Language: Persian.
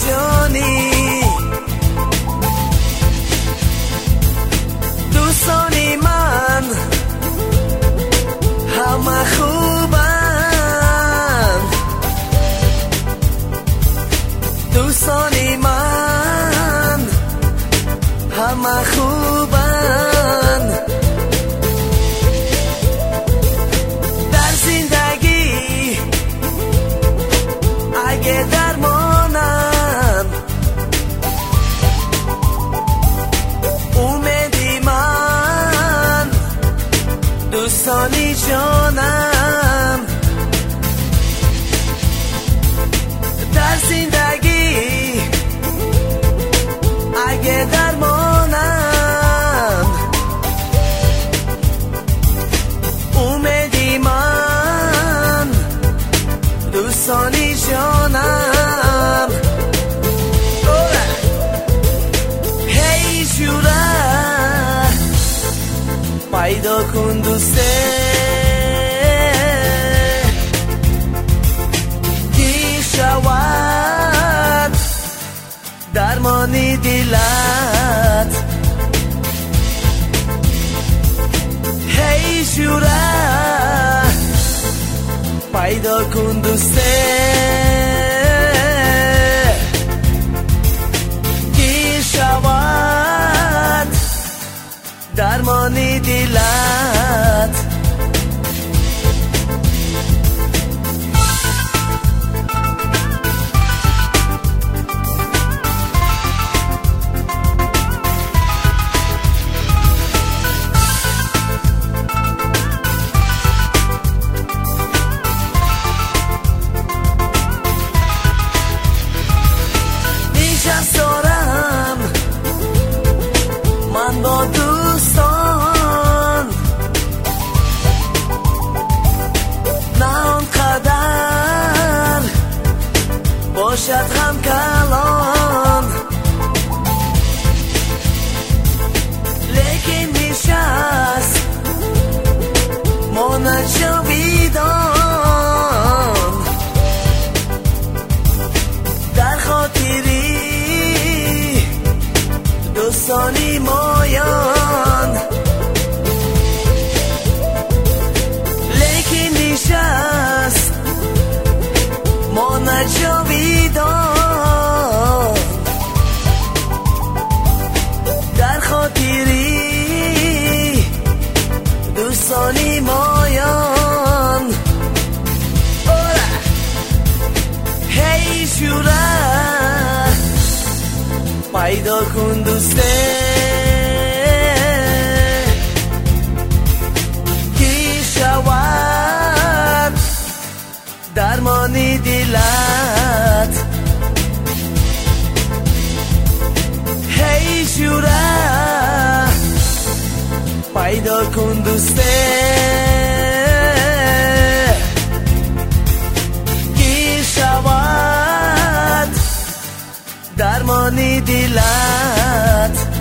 جانی دوستانی من همه خوبن دوستانی من همه خوبن در زندگی اگه درمانم اومدی من دوستانی جانم در زندگی اگه درمانم اومدی من دوستانی جانم هی جوره پیدا کن دوسته کی شود درمانی دلت هی جوره پیدا کن دوسته کی شود درمانی دلت دارم من با دوستان نه آنقدر باشد هم کلان لیکن میشست ما نجاویدان در خاطری دوستانی مایان لیکن نشست ما نجاویدان در خاطری دوستانی مایان هی جوره پیدا کن دوسته کی شود درمانی دلت هی جوره پیدا کن دوسته کی شود درمانی دلت